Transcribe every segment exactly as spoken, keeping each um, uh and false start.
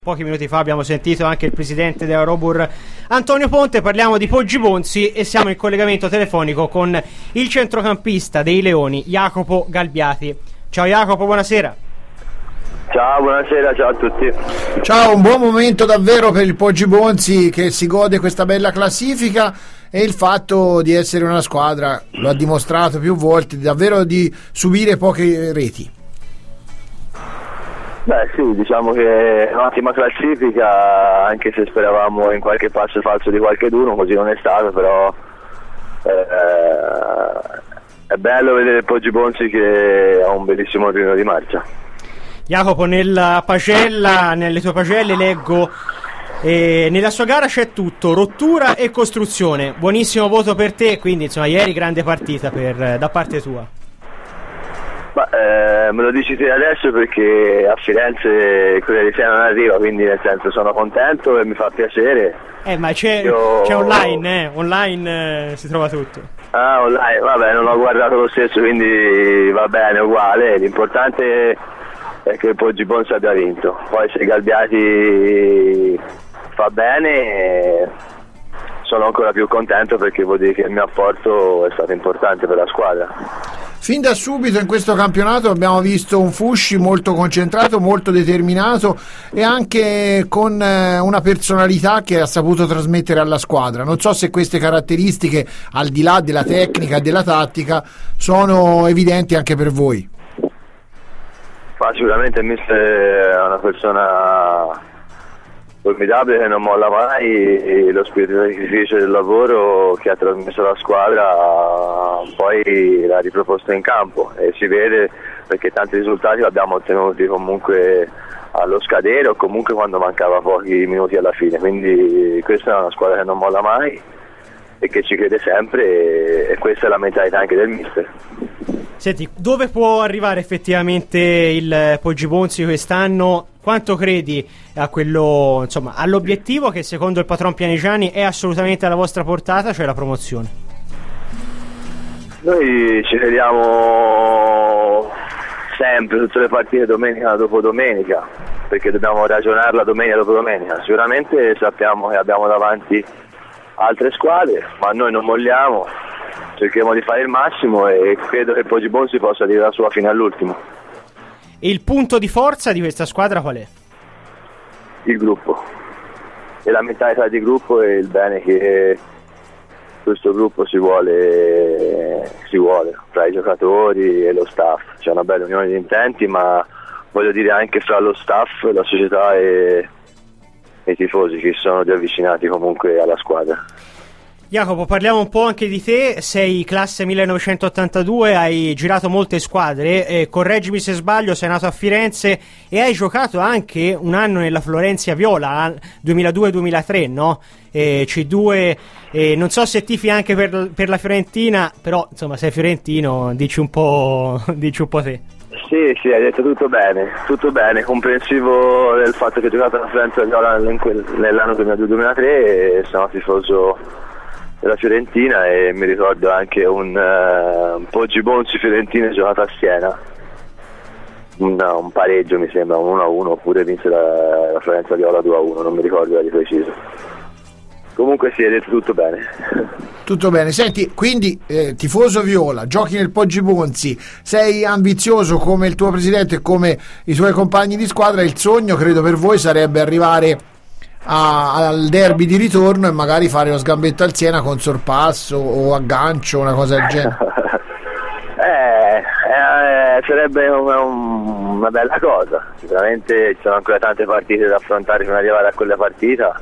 Pochi minuti fa abbiamo sentito anche il presidente della Robur Antonio Ponte. Parliamo di Poggi Bonzi e siamo in collegamento telefonico con il centrocampista dei Leoni, Jacopo Galbiati. Ciao Jacopo, buonasera. Ciao, buonasera, ciao a tutti. Ciao, un buon momento davvero per il Poggi Bonzi che si gode questa bella classifica e il fatto di essere una squadra, lo ha dimostrato più volte, davvero di subire poche reti. Beh sì, diciamo che è un'ottima classifica, anche se speravamo in qualche passo falso di qualcheduno, così non è stato, però eh, è bello vedere il Poggi Bonzi che ha un bellissimo ritmo di marcia. Jacopo, nella pagella, nelle tue pagelle leggo eh, nella sua gara c'è tutto, rottura e costruzione. Buonissimo voto per te, quindi insomma ieri grande partita per, da parte tua. Ma, eh, me lo dici te adesso perché a Firenze quella di Siena non arriva, quindi nel senso sono contento e mi fa piacere. Eh ma c'è, Io... c'è online, eh, online eh, si trova tutto. Ah, online, vabbè, non ho guardato lo stesso, quindi va bene, uguale. L'importante è che il Poggi Bonzi abbia vinto. Poi se Galbiati fa bene sono ancora più contento perché vuol dire che il mio apporto è stato importante per la squadra. Fin da subito in questo campionato abbiamo visto un Fusci molto concentrato, molto determinato e anche con eh, una personalità che ha saputo trasmettere alla squadra. Non so se queste caratteristiche, al di là della tecnica e della tattica, sono evidenti anche per voi. Ma sicuramente il mister è una persona formidabile che non molla mai, e lo spirito di sacrificio del lavoro che ha trasmesso alla squadra poi l'ha riproposto in campo e si vede perché tanti risultati li abbiamo ottenuti comunque allo scadere o comunque quando mancava pochi minuti alla fine, quindi questa è una squadra che non molla mai e che ci crede sempre e questa è la mentalità anche del mister. Senti, dove può arrivare effettivamente il Poggi Bonzi quest'anno? Quanto credi a quello, insomma, all'obiettivo che secondo il patron Pianigiani è assolutamente alla vostra portata, cioè la promozione? Noi ci crediamo sempre, tutte le partite domenica dopo domenica, perché dobbiamo ragionarla domenica dopo domenica. Sicuramente sappiamo che abbiamo davanti altre squadre, ma noi non molliamo, cerchiamo di fare il massimo e credo che Poggi Bonzi possa dire la sua fino all'ultimo. E il punto di forza di questa squadra qual è? Il gruppo, e la mentalità di gruppo e il bene che questo gruppo si vuole, si vuole fra i giocatori e lo staff. C'è una bella unione di intenti, ma voglio dire anche fra lo staff, la società e, e i tifosi che si sono riavvicinati comunque alla squadra. Jacopo, parliamo un po' anche di te, sei classe millenovecentottantadue, hai girato molte squadre, eh, correggimi se sbaglio, sei nato a Firenze e hai giocato anche un anno nella Florentia Viola, duemiladue duemilatré, no? Eh, C due, eh, non so se tifi anche per, per la Fiorentina, però insomma sei fiorentino, dici un po', dici un po' te. Sì, sì, hai detto tutto bene, tutto bene, comprensivo del fatto che ho giocato alla Florentia Viola nell'anno duemiladue duemilatré e sono tifoso della Fiorentina e mi ricordo anche un, uh, un Poggi Bonzi Fiorentina giocato a Siena, un, un pareggio mi sembra, un uno a uno, oppure vinse la, la Florenza Viola due a uno, non mi ricordo di preciso. Comunque sì, hai detto tutto bene. Tutto bene, senti, quindi eh, tifoso viola, giochi nel Poggi Bonzi, sei ambizioso come il tuo presidente e come i tuoi compagni di squadra, il sogno credo per voi sarebbe arrivare A, al derby di ritorno e magari fare lo sgambetto al Siena con sorpasso o aggancio, una cosa del genere. eh, eh, sarebbe una, una bella cosa, sicuramente ci sono ancora tante partite da affrontare prima di arrivare a quella partita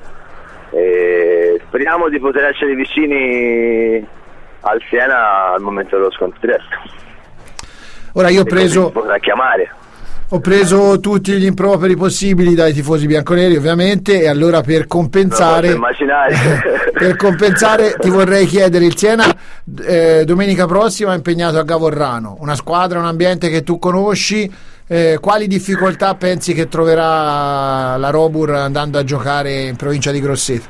e speriamo di poter essere vicini al Siena al momento dello scontro diretto. Ora io ho preso potrà chiamare Ho preso tutti gli improperi possibili dai tifosi bianconeri ovviamente e allora per compensare per compensare ti vorrei chiedere, il Siena eh, domenica prossima è impegnato a Gavorrano, una squadra, un ambiente che tu conosci, eh, quali difficoltà pensi che troverà la Robur andando a giocare in provincia di Grosseto?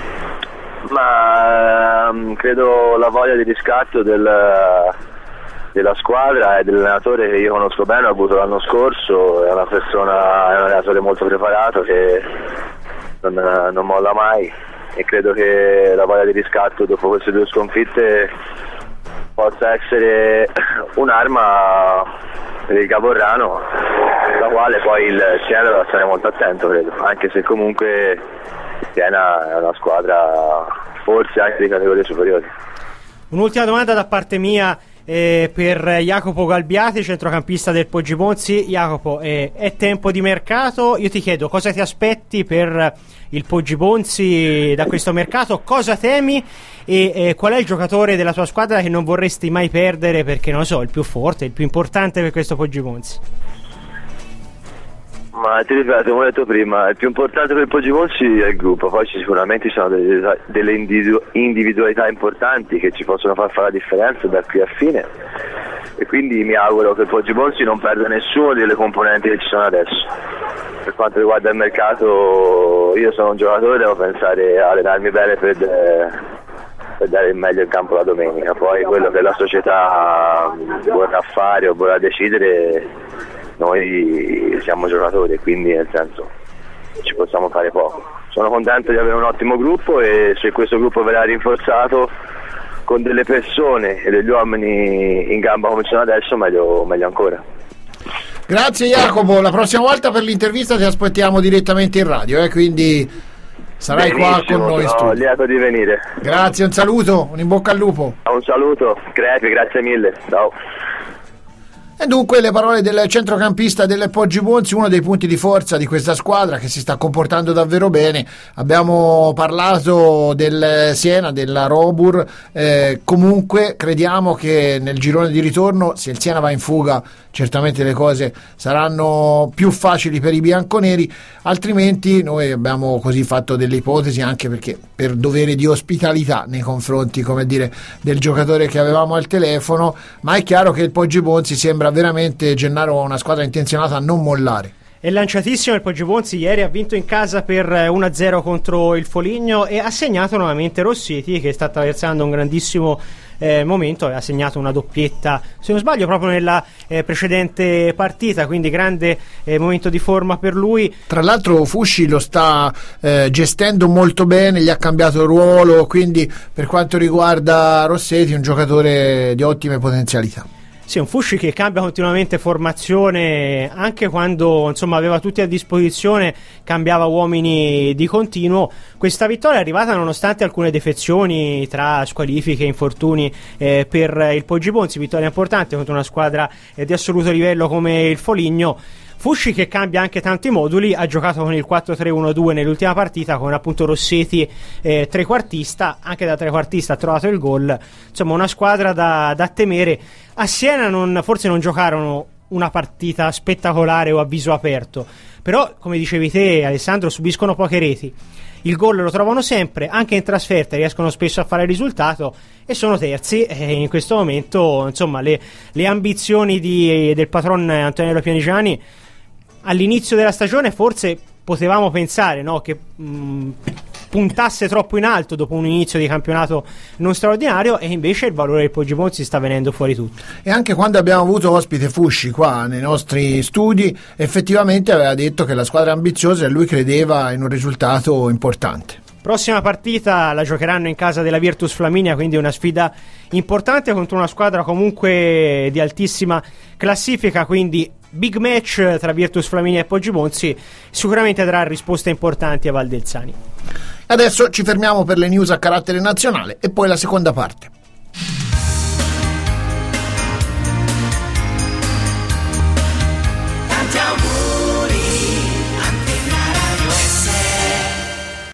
Ma um, credo la voglia di riscatto del della squadra e dell'allenatore che io conosco bene, ho avuto l'anno scorso, è una persona, è un allenatore molto preparato che non, non molla mai, e credo che la voglia di riscatto dopo queste due sconfitte possa essere un'arma per il Caporrano, la quale poi il Siena dovrà stare molto attento, credo, anche se comunque il Siena è una squadra forse anche di categorie superiori. Un'ultima domanda da parte mia eh, per Jacopo Galbiati, centrocampista del Poggi Bonzi. Jacopo, eh, è tempo di mercato, io ti chiedo cosa ti aspetti per il Poggi Bonzi da questo mercato, cosa temi e eh, qual è il giocatore della tua squadra che non vorresti mai perdere perché, non so, il più forte, il più importante per questo Poggi Bonzi? Ma ti ripeto, come ho detto prima, il più importante per il Poggi Bonzi è il gruppo, poi sicuramente ci sono delle, delle individu- individualità importanti che ci possono far fare la differenza da qui a fine, e quindi mi auguro che il Poggi Bonzi non perda nessuno delle componenti che ci sono adesso. Per quanto riguarda il mercato, io sono un giocatore, devo pensare a allenarmi bene per, per dare il meglio in campo la domenica, poi quello che la società vorrà fare o vorrà decidere, noi siamo giocatori, quindi nel senso ci possiamo fare poco. Sono contento di avere un ottimo gruppo, e se questo gruppo verrà rinforzato con delle persone e degli uomini in gamba come sono adesso, meglio, meglio ancora. Grazie Jacopo, la prossima volta per l'intervista ti aspettiamo direttamente in radio, eh? Quindi sarai Benissimo, qua con noi in studio. Lieto di venire. Grazie, un saluto, un in bocca al lupo. Un saluto, crepi, grazie mille, ciao. E dunque le parole del centrocampista del Poggi Bonzi, uno dei punti di forza di questa squadra che si sta comportando davvero bene. Abbiamo parlato del Siena, della Robur, eh, comunque crediamo che nel girone di ritorno, se il Siena va in fuga, certamente le cose saranno più facili per i bianconeri, altrimenti noi abbiamo così fatto delle ipotesi, anche perché per dovere di ospitalità nei confronti, come dire, del giocatore che avevamo al telefono, ma è chiaro che il Poggi Bonzi sembra veramente, Gennaro, una squadra intenzionata a non mollare. È lanciatissimo il Poggi Bonzi, ieri ha vinto in casa per uno a zero contro il Foligno e ha segnato nuovamente Rossetti, che sta attraversando un grandissimo eh, momento, e ha segnato una doppietta, se non sbaglio, proprio nella eh, precedente partita, quindi grande eh, momento di forma per lui. Tra l'altro Fusci lo sta eh, gestendo molto bene, gli ha cambiato ruolo, quindi per quanto riguarda Rossetti un giocatore di ottime potenzialità. Sì, un Fusci che cambia continuamente formazione, anche quando insomma aveva tutti a disposizione cambiava uomini di continuo. Questa vittoria è arrivata nonostante alcune defezioni tra squalifiche e infortuni eh, per il Poggi Bonzi, vittoria importante contro una squadra eh, di assoluto livello come il Foligno. Fusci che cambia anche tanti moduli, ha giocato con il quattro tre uno due nell'ultima partita con appunto Rossetti eh, trequartista, anche da trequartista ha trovato il gol, insomma una squadra da, da temere. A Siena non, forse non giocarono una partita spettacolare o a viso aperto, però come dicevi te Alessandro, subiscono poche reti, il gol lo trovano sempre, anche in trasferta riescono spesso a fare il risultato e sono terzi, e in questo momento insomma le, le ambizioni di, del patron Antonello Pianigiani all'inizio della stagione forse potevamo pensare, no, che mh, puntasse troppo in alto dopo un inizio di campionato non straordinario, e invece il valore del Poggi Bonzi sta venendo fuori tutto. E anche quando abbiamo avuto ospite Fusci qua nei nostri studi, effettivamente aveva detto che la squadra è ambiziosa e lui credeva in un risultato importante. Prossima partita la giocheranno in casa della Virtus Flaminia, quindi una sfida importante contro una squadra comunque di altissima classifica, quindi big match tra Virtus Flaminia e Poggi Bonzi, sicuramente darà risposte importanti a Valdelzani. Adesso ci fermiamo per le news a carattere nazionale e poi la seconda parte.